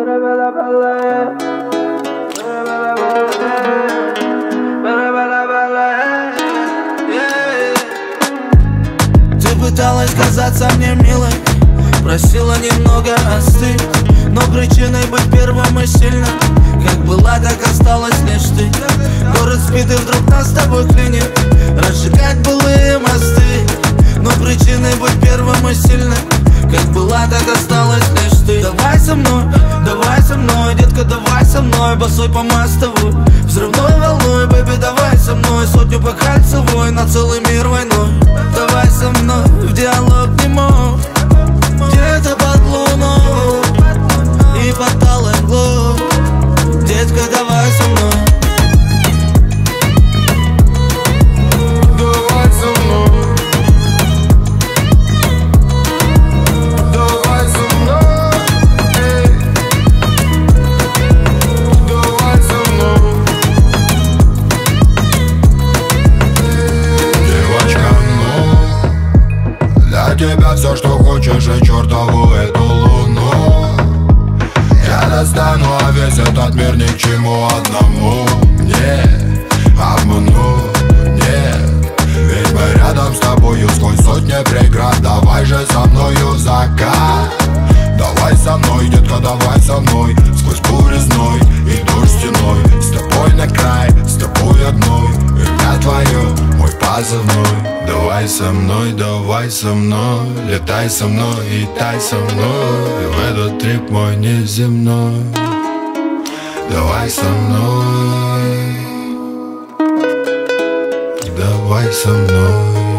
Ты пыталась казаться мне милой, просила немного остыть, но причиной быть первым и сильным, как была, так осталась лишь ты. Город спит и вдруг нас с тобой клинит, разжигать былые мосты, но причиной быть первым и сильным, как была, так осталась лишь ты. Давай со мной, детка, давай со мной, босой по мостовой, взрывной волной, бэби, давай со мной, сотню по кольцевой, на целый мир войной. Давай со мной, в диалог не мог, где-то под луной и под талой мглой. Детка, давай со мной. Давай со мной. Давай со мной. Эй. Давай со мной. Девочка, ну, для тебя все, что хочешь, и чертову эту луну я достану, а весь этот мир ни к чему одному не обману, нет. Ведь мы рядом с тобою сквозь сотни преград. Давай же со мною закат. Давай со мной, детка, давай со мной, сквозь бури зной и дождь стеной. С тобой на край, с тобой одной, имя твое, мой позывной. Давай со мной, летай со мной и тай со мной в этот трип мой неземной. Давай со мной, давай со мной.